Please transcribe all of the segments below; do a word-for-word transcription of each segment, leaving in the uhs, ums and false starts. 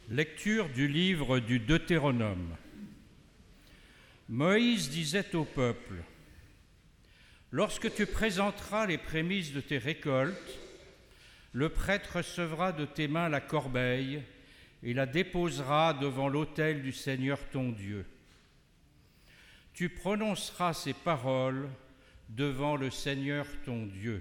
Lecture du livre du Deutéronome. Moïse disait au peuple : « Lorsque tu présenteras les prémices de tes récoltes, le prêtre recevra de tes mains la corbeille et la déposera devant l'autel du Seigneur ton Dieu. Tu prononceras ces paroles devant le Seigneur ton Dieu.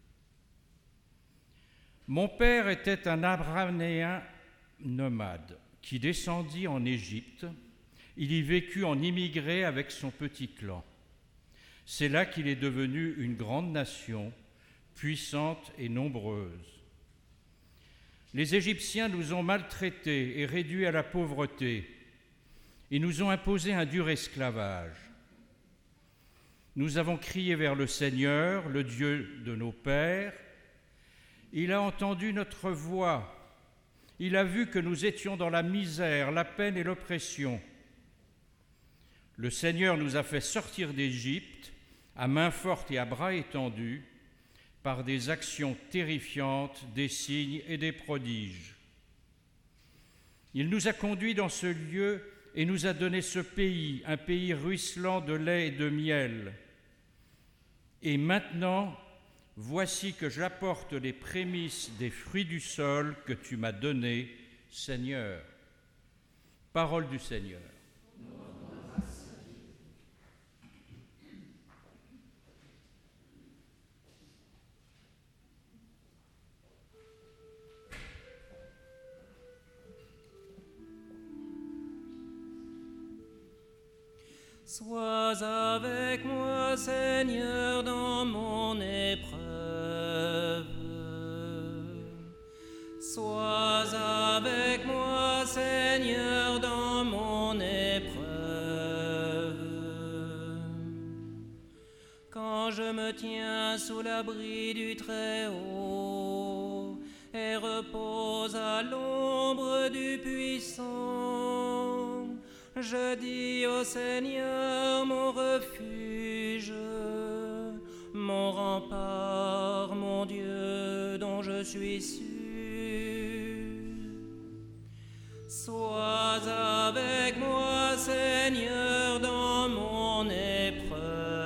Mon père était un Abraméen nomade qui descendit en Égypte. Il y vécut en immigré avec son petit clan. C'est là qu'il est devenu une grande nation, puissante et nombreuse. Les Égyptiens nous ont maltraités et réduits à la pauvreté. Ils nous ont imposé un dur esclavage. Nous avons crié vers le Seigneur, le Dieu de nos pères. Il a entendu notre voix. Il a vu que nous étions dans la misère, la peine et l'oppression. Le Seigneur nous a fait sortir d'Égypte à main forte et à bras étendus par des actions terrifiantes, des signes et des prodiges. Il nous a conduits dans ce lieu et nous a donné ce pays, un pays ruisselant de lait et de miel. Et maintenant, voici que j'apporte les prémices des fruits du sol que tu m'as donnés, Seigneur. » Parole du Seigneur. Sois avec moi, Seigneur, dans mon épreuve. Sois avec moi, Seigneur, dans mon épreuve. Quand je me tiens sous l'abri du Très-Haut et repose à l'ombre du Puissant, je dis au Seigneur, mon refuge, mon rempart, mon Dieu dont je suis sûr. Sois avec moi, Seigneur, dans mon épreuve.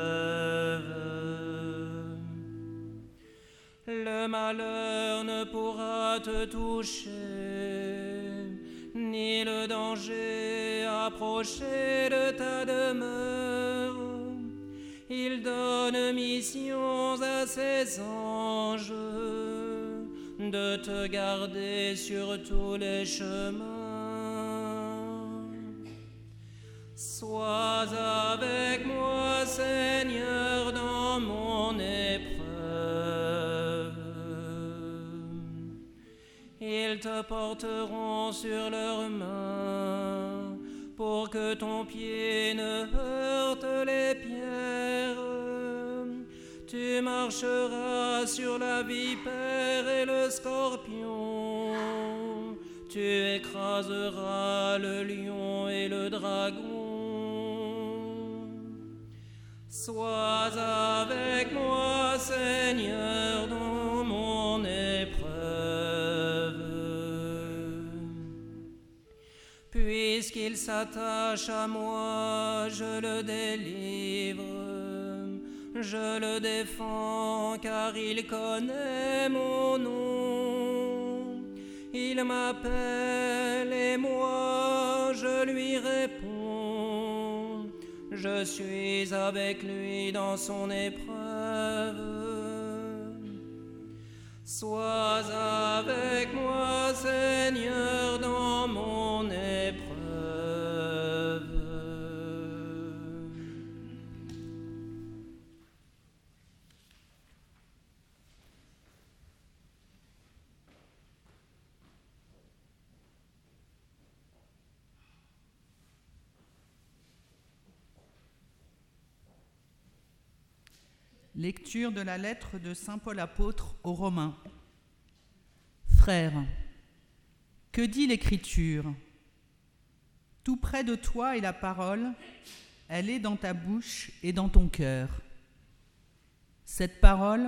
Le malheur ne pourra te toucher, ni le danger approcher de ta demeure. Il donne mission à ses anges de te garder sur tous les chemins. Sois avec moi, Seigneur, dans mon épreuve. Ils te porteront sur leurs mains pour que ton pied ne heurte les pierres. Tu marcheras sur la vipère et le scorpion. Tu écraseras le lion et le dragon. Sois avec moi, Seigneur, dans mon épreuve. Puisqu'il s'attache à moi, je le délivre. Je le défends car il connaît mon nom. Il m'appelle et moi je lui réponds. Je suis avec lui dans son épreuve. Sois avec moi, Seigneur, dans mon épreuve. Lecture de la lettre de saint Paul apôtre aux Romains. Frères, que dit l'Écriture ? Tout près de toi est la parole, elle est dans ta bouche et dans ton cœur. Cette parole,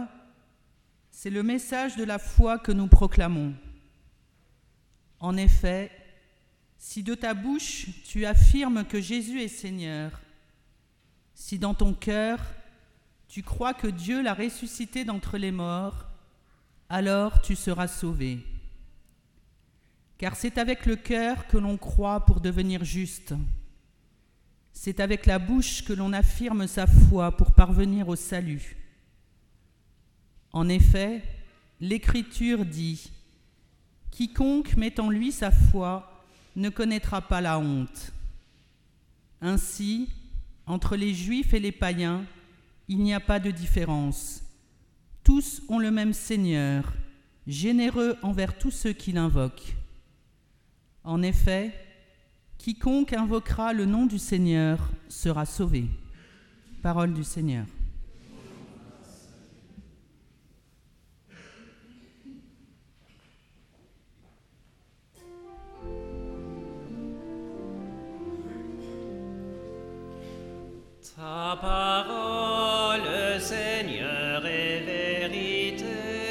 c'est le message de la foi que nous proclamons. En effet, Si de ta bouche tu affirmes que Jésus est Seigneur, si dans ton cœur tu crois que Dieu l'a ressuscité d'entre les morts, alors tu seras sauvé. Car c'est avec le cœur que l'on croit pour devenir juste. C'est avec la bouche que l'on affirme sa foi pour parvenir au salut. En effet, l'Écriture dit « Quiconque met en lui sa foi ne connaîtra pas la honte. » Ainsi, entre les Juifs et les païens, il n'y a pas de différence. Tous ont le même Seigneur, généreux envers tous ceux qui l'invoquent. En effet, quiconque invoquera le nom du Seigneur sera sauvé. Parole du Seigneur. Ta parole, Seigneur, est vérité,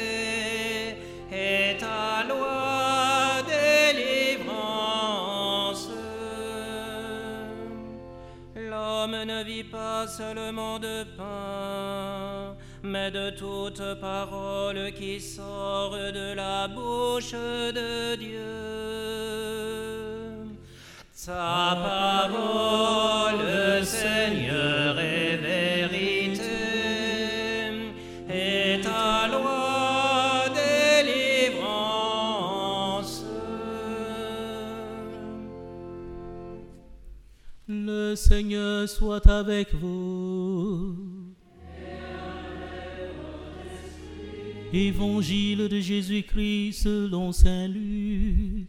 et ta loi délivrance. L'homme ne vit pas seulement de pain, mais de toute parole qui sort de la bouche de Dieu. Ta parole, Seigneur, est vérité, et ta loi délivrance. Le Seigneur soit avec vous. Évangile de Jésus-Christ selon saint Luc.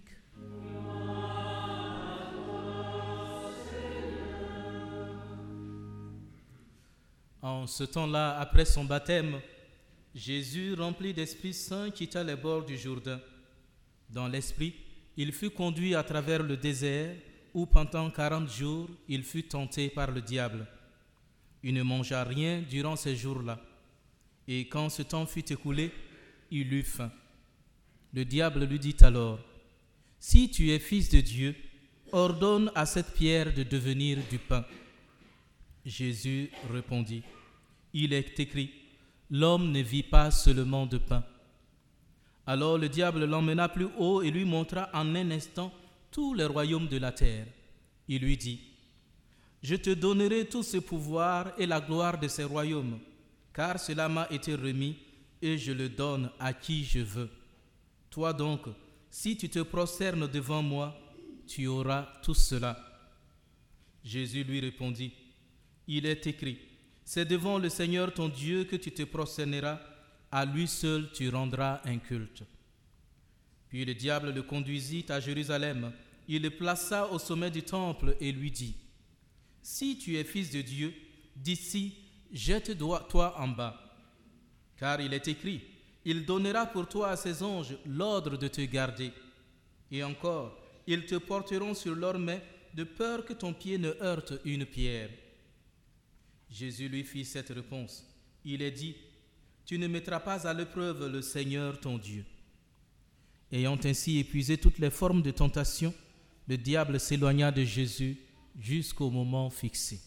En ce temps-là, après son baptême, Jésus, rempli d'Esprit Saint, quitta les bords du Jourdain. Dans l'Esprit, il fut conduit à travers le désert, où pendant quarante jours, il fut tenté par le diable. Il ne mangea rien durant ces jours-là. Et quand ce temps fut écoulé, il eut faim. Le diable lui dit alors, « Si tu es fils de Dieu, ordonne à cette pierre de devenir du pain. » Jésus répondit, « Il est écrit, l'homme ne vit pas seulement de pain. » Alors le diable l'emmena plus haut et lui montra en un instant tous les royaumes de la terre. Il lui dit, « Je te donnerai tout ce pouvoir et la gloire de ces royaumes, car cela m'a été remis et je le donne à qui je veux. Toi donc, si tu te prosternes devant moi, tu auras tout cela. » Jésus lui répondit, « Il est écrit, c'est devant le Seigneur ton Dieu que tu te prosterneras, à lui seul tu rendras un culte. » Puis le diable le conduisit à Jérusalem, il le plaça au sommet du temple et lui dit, « Si tu es fils de Dieu, d'ici, jette-toi en bas. Car il est écrit, il donnera pour toi à ses anges l'ordre de te garder. Et encore, ils te porteront sur leurs mains, de peur que ton pied ne heurte une pierre. » Jésus lui fit cette réponse. Il est dit, « Tu ne mettras pas à l'épreuve le Seigneur ton Dieu. » Ayant ainsi épuisé toutes les formes de tentation, le diable s'éloigna de Jésus jusqu'au moment fixé.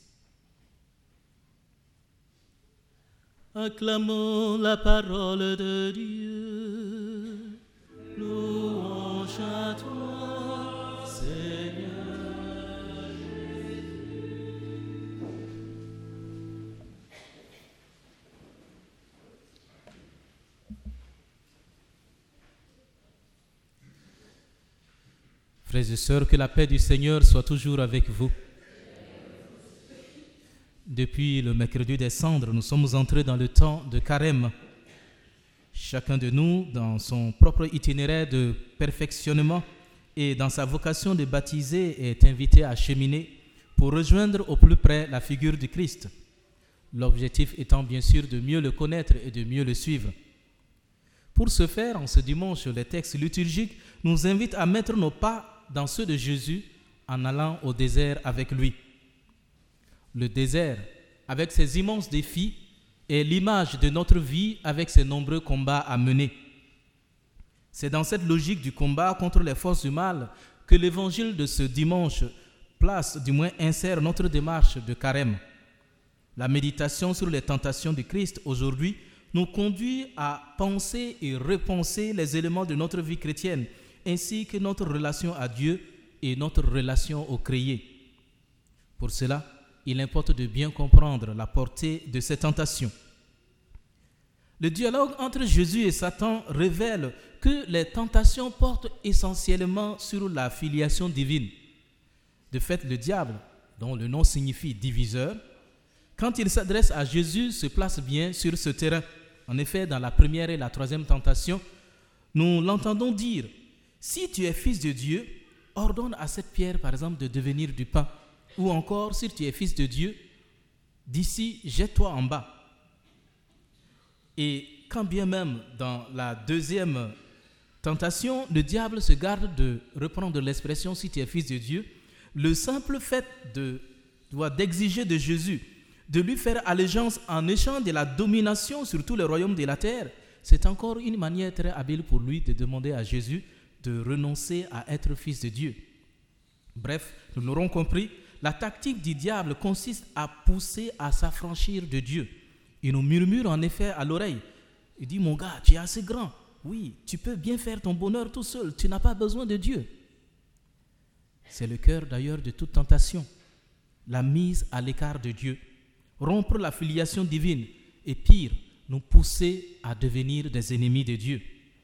Acclamons la parole de Dieu. Louange à toi, Seigneur. Frères et sœurs, que la paix du Seigneur soit toujours avec vous. Depuis le mercredi des cendres, nous sommes entrés dans le temps de carême. Chacun de nous, dans son propre itinéraire de perfectionnement et dans sa vocation de baptiser, est invité à cheminer pour rejoindre au plus près la figure du Christ. L'objectif étant bien sûr de mieux le connaître et de mieux le suivre. Pour ce faire, en ce dimanche, les textes liturgiques nous invitent à mettre nos pas dans ceux de Jésus en allant au désert avec lui. Le désert, avec ses immenses défis, est l'image de notre vie avec ses nombreux combats à mener. C'est dans cette logique du combat contre les forces du mal que l'évangile de ce dimanche place, du moins insère notre démarche de carême. La méditation sur les tentations de Christ aujourd'hui nous conduit à penser et repenser les éléments de notre vie chrétienne, ainsi que notre relation à Dieu et notre relation au créé. Pour cela, il importe de bien comprendre la portée de ces tentations. Le dialogue entre Jésus et Satan révèle que les tentations portent essentiellement sur la filiation divine. De fait, le diable, dont le nom signifie diviseur, quand il s'adresse à Jésus, se place bien sur ce terrain. En effet, dans la première et la troisième tentation, nous l'entendons dire « Si tu es fils de Dieu, ordonne à cette pierre, par exemple, de devenir du pain. » Ou encore, si tu es fils de Dieu, d'ici, jette-toi en bas. Et quand bien même dans la deuxième tentation, le diable se garde de reprendre l'expression « si tu es fils de Dieu », le simple fait de, d'exiger de Jésus de lui faire allégeance en échange de la domination sur tous les royaumes de la terre, c'est encore une manière très habile pour lui de demander à Jésus de renoncer à être fils de Dieu. Bref, nous l'aurons compris, la tactique du diable consiste à pousser à s'affranchir de Dieu. Il nous murmure en effet à l'oreille. Il dit « Mon gars, tu es assez grand. Oui, tu peux bien faire ton bonheur tout seul. Tu n'as pas besoin de Dieu. » C'est le cœur d'ailleurs de toute tentation. La mise à l'écart de Dieu. Rompre la filiation divine et pire, nous pousser à devenir des ennemis de Dieu.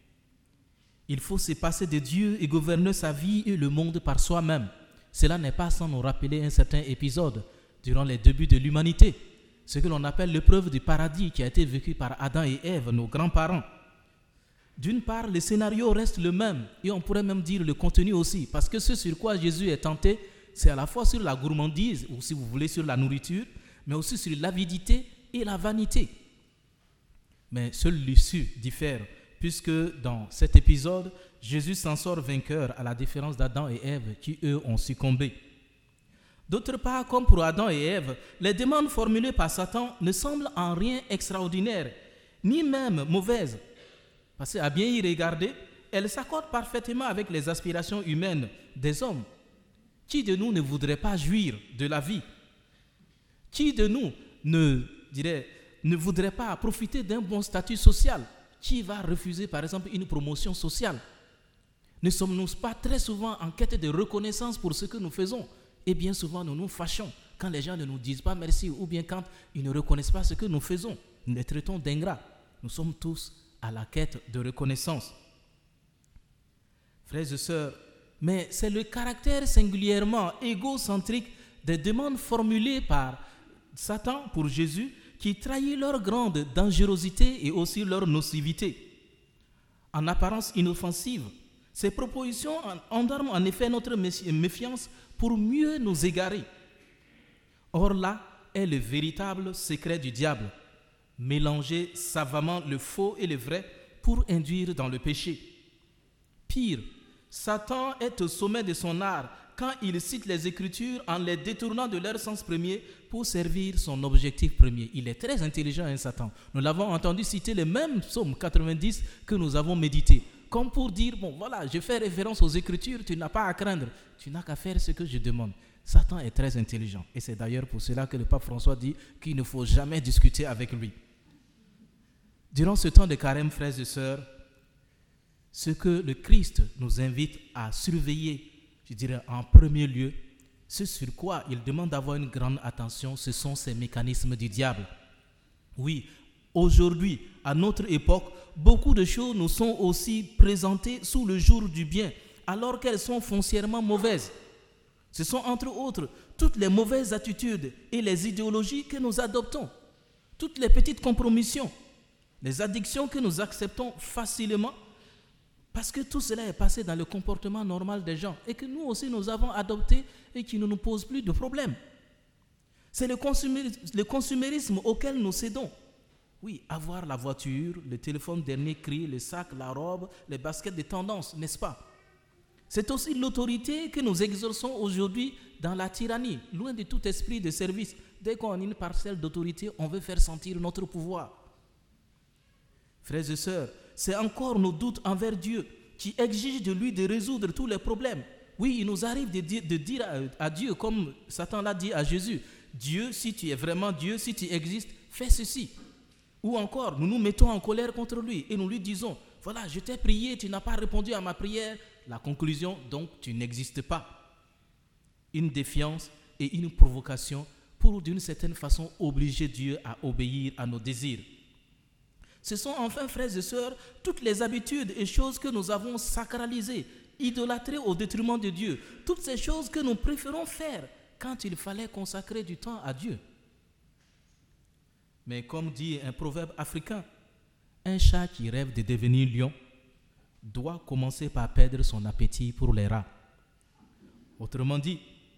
Il faut se passer de Dieu et gouverner sa vie et le monde par soi-même. Cela n'est pas sans nous rappeler un certain épisode durant les débuts de l'humanité, ce que l'on appelle l'épreuve du paradis qui a été vécue par Adam et Ève, nos grands-parents. D'une part, le scénario reste le même et on pourrait même dire le contenu aussi, parce que ce sur quoi Jésus est tenté, c'est à la fois sur la gourmandise, ou si vous voulez sur la nourriture, mais aussi sur l'avidité et la vanité. Mais seule l'issue diffère, puisque dans cet épisode, Jésus s'en sort vainqueur à la différence d'Adam et Ève qui, eux, ont succombé. D'autre part, comme pour Adam et Ève, les demandes formulées par Satan ne semblent en rien extraordinaires, ni même mauvaises. Parce qu'à bien y regarder, elles s'accordent parfaitement avec les aspirations humaines des hommes. Qui de nous ne voudrait pas jouir de la vie? Qui de nous ne, dirais, ne voudrait pas profiter d'un bon statut social? Qui va refuser, par exemple, une promotion sociale? Ne sommes-nous pas très souvent en quête de reconnaissance pour ce que nous faisons? Et bien souvent, nous nous fâchons quand les gens ne nous disent pas merci ou bien quand ils ne reconnaissent pas ce que nous faisons. Nous les traitons d'ingrats. Nous sommes tous à la quête de reconnaissance. Frères et sœurs, mais c'est le caractère singulièrement égocentrique des demandes formulées par Satan pour Jésus qui trahit leur grande dangerosité et aussi leur nocivité. En apparence inoffensive, ces propositions endorment en effet notre méfiance pour mieux nous égarer. Or là est le véritable secret du diable, mélanger savamment le faux et le vrai pour induire dans le péché. Pire, Satan est au sommet de son art quand il cite les Écritures en les détournant de leur sens premier pour servir son objectif premier. Il est très intelligent, hein, Satan. Nous l'avons entendu citer les mêmes psaumes quatre-vingt-dix que nous avons médités, comme pour dire, bon voilà, je fais référence aux Écritures, tu n'as pas à craindre, tu n'as qu'à faire ce que je demande. Satan est très intelligent et c'est d'ailleurs pour cela que le pape François dit qu'il ne faut jamais discuter avec lui. Durant ce temps de carême, frères et sœurs, ce que le Christ nous invite à surveiller, je dirais en premier lieu, ce sur quoi il demande d'avoir une grande attention, ce sont ces mécanismes du diable. Oui, aujourd'hui, à notre époque, beaucoup de choses nous sont aussi présentées sous le jour du bien, alors qu'elles sont foncièrement mauvaises. Ce sont entre autres toutes les mauvaises attitudes et les idéologies que nous adoptons, toutes les petites compromissions, les addictions que nous acceptons facilement, parce que tout cela est passé dans le comportement normal des gens et que nous aussi nous avons adopté et qui ne nous pose plus de problème. C'est le consumérisme, le consumérisme auquel nous cédons. Oui, avoir la voiture, le téléphone dernier cri, le sac, la robe, les baskets de tendance, n'est-ce pas? C'est aussi l'autorité que nous exerçons aujourd'hui dans la tyrannie, loin de tout esprit de service. Dès qu'on a une parcelle d'autorité, on veut faire sentir notre pouvoir. Frères et sœurs, c'est encore nos doutes envers Dieu qui exigent de lui de résoudre tous les problèmes. oui, il nous arrive de dire, de dire à, à Dieu, comme Satan l'a dit à Jésus, Dieu, si tu es vraiment Dieu, si tu existes, fais ceci. Ou encore, nous nous mettons en colère contre lui et nous lui disons, voilà, je t'ai prié, tu n'as pas répondu à ma prière. La conclusion, donc, tu n'existes pas. Une défiance et une provocation pour, d'une certaine façon, obliger Dieu à obéir à nos désirs. Ce sont enfin, frères et sœurs, toutes les habitudes et choses que nous avons sacralisées, idolâtrées au détriment de Dieu. Toutes ces choses que nous préférons faire quand il fallait consacrer du temps à Dieu. Mais comme dit un proverbe africain, un chat qui rêve de devenir lion doit commencer par perdre son appétit pour les rats. Autrement dit,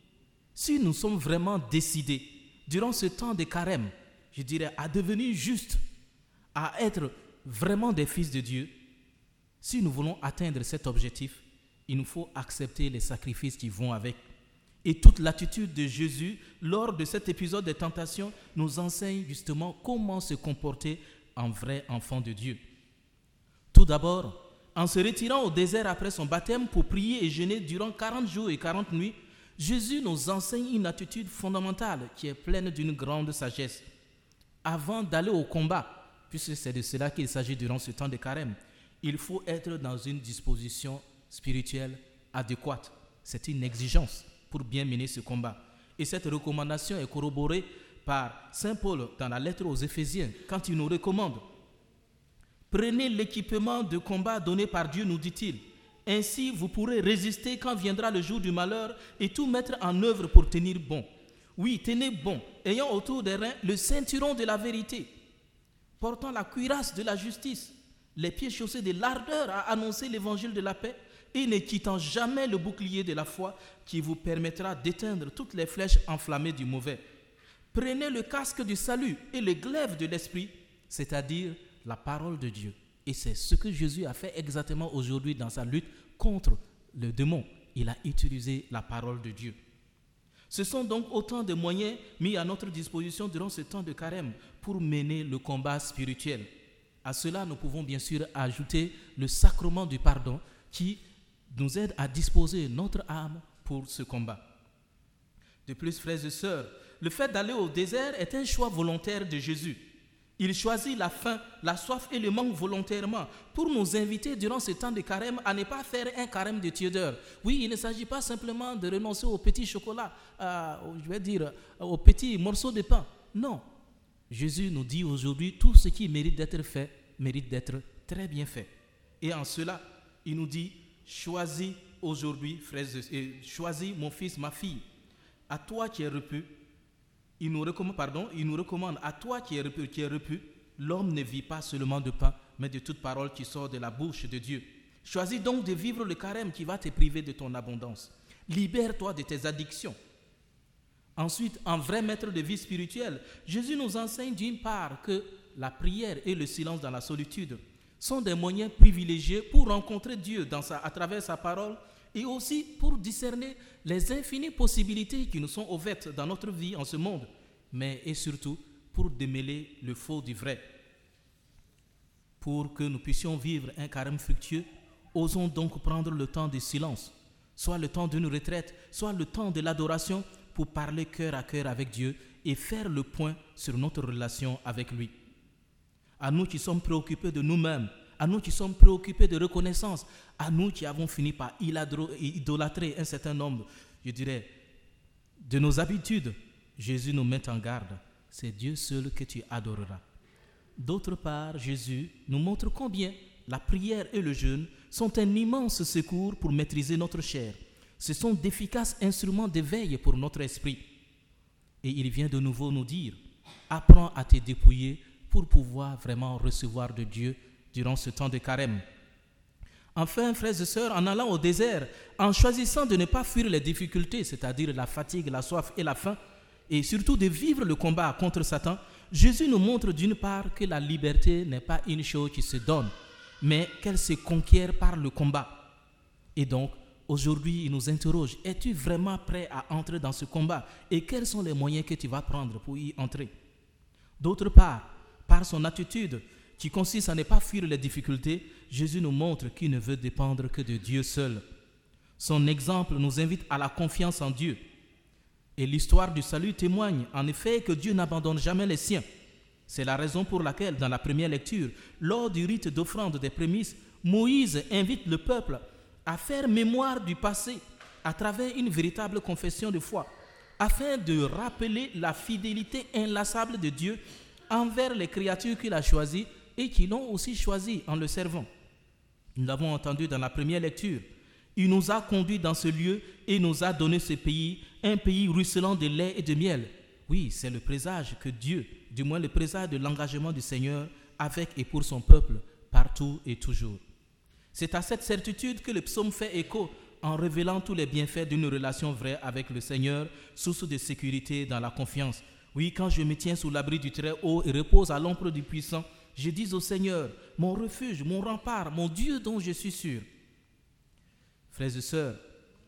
si nous sommes vraiment décidés, durant ce temps de carême, je dirais, à devenir justes, à être vraiment des fils de Dieu, si nous voulons atteindre cet objectif, il nous faut accepter les sacrifices qui vont avec. Et toute l'attitude de Jésus lors de cet épisode de tentation nous enseigne justement comment se comporter en vrai enfant de Dieu. Tout d'abord, en se retirant au désert après son baptême pour prier et jeûner durant quarante jours et quarante nuits, Jésus nous enseigne une attitude fondamentale qui est pleine d'une grande sagesse. Avant d'aller au combat, puisque c'est de cela qu'il s'agit durant ce temps de carême, il faut être dans une disposition spirituelle adéquate. C'est une exigence pour bien mener ce combat. Et cette recommandation est corroborée par Saint Paul dans la lettre aux Éphésiens, quand il nous recommande « Prenez l'équipement de combat donné par Dieu, nous dit-il. Ainsi, vous pourrez résister quand viendra le jour du malheur et tout mettre en œuvre pour tenir bon. Oui, tenez bon, ayant autour des reins le ceinturon de la vérité, portant la cuirasse de la justice, les pieds chaussés de l'ardeur à annoncer l'évangile de la paix, et ne quittant jamais le bouclier de la foi qui vous permettra d'éteindre toutes les flèches enflammées du mauvais. Prenez le casque du salut et le glaive de l'esprit, c'est-à-dire la parole de Dieu. Et c'est ce que Jésus a fait exactement aujourd'hui dans sa lutte contre le démon. Il a utilisé la parole de Dieu. Ce sont donc autant de moyens mis à notre disposition durant ce temps de carême pour mener le combat spirituel. À cela, nous pouvons bien sûr ajouter le sacrement du pardon qui nous aide à disposer notre âme pour ce combat. De plus, frères et sœurs, le fait d'aller au désert est un choix volontaire de Jésus. Il choisit la faim, la soif et le manque volontairement pour nous inviter durant ce temps de carême à ne pas faire un carême de tiédeur. Oui, il ne s'agit pas simplement de renoncer au petit chocolat, à, je vais dire, au petit morceau de pain. Non. Jésus nous dit aujourd'hui tout ce qui mérite d'être fait, mérite d'être très bien fait. Et en cela, il nous dit, choisis aujourd'hui, frères et choisis mon fils, ma fille, à toi qui es repu. Il nous recommande, pardon, il nous recommande à toi qui es repu, qui es repu, l'homme ne vit pas seulement de pain, mais de toute parole qui sort de la bouche de Dieu. Choisis donc de vivre le carême qui va te priver de ton abondance. Libère-toi de tes addictions. Ensuite, en vrai maître de vie spirituelle, Jésus nous enseigne d'une part que la prière et le silence dans la solitude sont des moyens privilégiés pour rencontrer Dieu dans sa, à travers sa parole et aussi pour discerner les infinies possibilités qui nous sont offertes dans notre vie en ce monde, mais et surtout pour démêler le faux du vrai. Pour que nous puissions vivre un carême fructueux, osons donc prendre le temps du silence, soit le temps d'une retraite, soit le temps de l'adoration, pour parler cœur à cœur avec Dieu et faire le point sur notre relation avec lui. À nous qui sommes préoccupés de nous-mêmes, à nous qui sommes préoccupés de reconnaissance, à nous qui avons fini par idolâtrer un certain nombre, je dirais, de nos habitudes, Jésus nous met en garde. C'est Dieu seul que tu adoreras. D'autre part, Jésus nous montre combien la prière et le jeûne sont un immense secours pour maîtriser notre chair. Ce sont d'efficaces instruments d'éveil pour notre esprit. Et il vient de nouveau nous dire, apprends à te dépouiller pour pouvoir vraiment recevoir de Dieu durant ce temps de carême. Enfin, frères et sœurs, en allant au désert, en choisissant de ne pas fuir les difficultés, c'est-à-dire la fatigue, la soif et la faim, et surtout de vivre le combat contre Satan, Jésus nous montre d'une part que la liberté n'est pas une chose qui se donne, mais qu'elle se conquiert par le combat. Et donc, aujourd'hui, il nous interroge, es-tu vraiment prêt à entrer dans ce combat? Et quels sont les moyens que tu vas prendre pour y entrer? D'autre part, par son attitude, qui consiste à ne pas fuir les difficultés, Jésus nous montre qu'il ne veut dépendre que de Dieu seul. Son exemple nous invite à la confiance en Dieu. Et l'histoire du salut témoigne en effet que Dieu n'abandonne jamais les siens. C'est la raison pour laquelle, dans la première lecture, lors du rite d'offrande des prémices, Moïse invite le peuple à faire mémoire du passé à travers une véritable confession de foi, afin de rappeler la fidélité inlassable de Dieu envers les créatures qu'il a choisies et qui l'ont aussi choisi en le servant. Nous l'avons entendu dans la première lecture. Il nous a conduits dans ce lieu et nous a donné ce pays, un pays ruisselant de lait et de miel. Oui, c'est le présage que Dieu, du moins le présage de l'engagement du Seigneur avec et pour son peuple, partout et toujours. C'est à cette certitude que le psaume fait écho en révélant tous les bienfaits d'une relation vraie avec le Seigneur, source de sécurité dans la confiance. Oui, quand je me tiens sous l'abri du Très-Haut et repose à l'ombre du Puissant, je dis au Seigneur, mon refuge, mon rempart, mon Dieu dont je suis sûr. Frères et sœurs,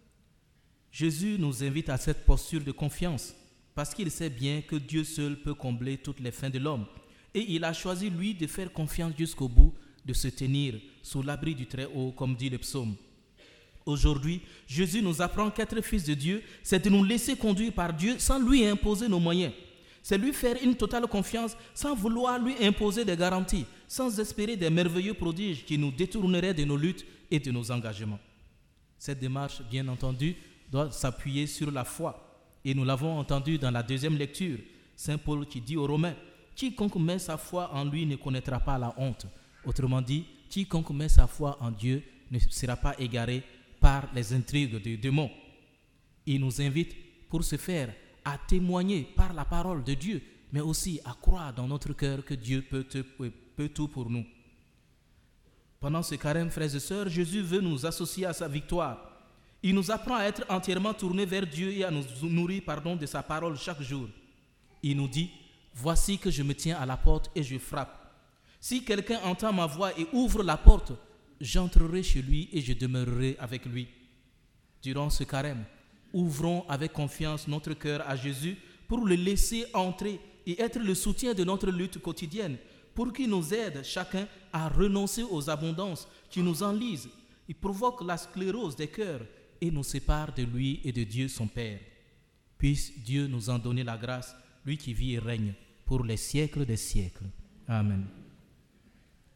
Jésus nous invite à cette posture de confiance parce qu'il sait bien que Dieu seul peut combler toutes les fins de l'homme. Et il a choisi, lui, de faire confiance jusqu'au bout, de se tenir sous l'abri du Très-Haut, comme dit le psaume. Aujourd'hui, Jésus nous apprend qu'être fils de Dieu, c'est de nous laisser conduire par Dieu sans lui imposer nos moyens. C'est lui faire une totale confiance sans vouloir lui imposer des garanties, sans espérer des merveilleux prodiges qui nous détourneraient de nos luttes et de nos engagements. Cette démarche, bien entendu, doit s'appuyer sur la foi. Et nous l'avons entendu dans la deuxième lecture, Saint Paul qui dit aux Romains, « Quiconque met sa foi en lui ne connaîtra pas la honte. » Autrement dit, quiconque met sa foi en Dieu ne sera pas égaré par les intrigues du démon. Il nous invite, pour ce faire, à témoigner par la parole de Dieu, mais aussi à croire dans notre cœur que Dieu peut, peut, peut tout pour nous. Pendant ce carême, frères et sœurs, Jésus veut nous associer à sa victoire. Il nous apprend à être entièrement tournés vers Dieu et à nous nourrir pardon, de sa parole chaque jour. Il nous dit, « Voici que je me tiens à la porte et je frappe. Si quelqu'un entend ma voix et ouvre la porte, j'entrerai chez lui et je demeurerai avec lui. » Durant ce carême, ouvrons avec confiance notre cœur à Jésus pour le laisser entrer et être le soutien de notre lutte quotidienne, pour qu'il nous aide chacun à renoncer aux abondances qui nous enlisent. Il provoque la sclérose des cœurs et nous sépare de lui et de Dieu son Père. Puisse Dieu nous en donner la grâce, lui qui vit et règne pour les siècles des siècles. Amen.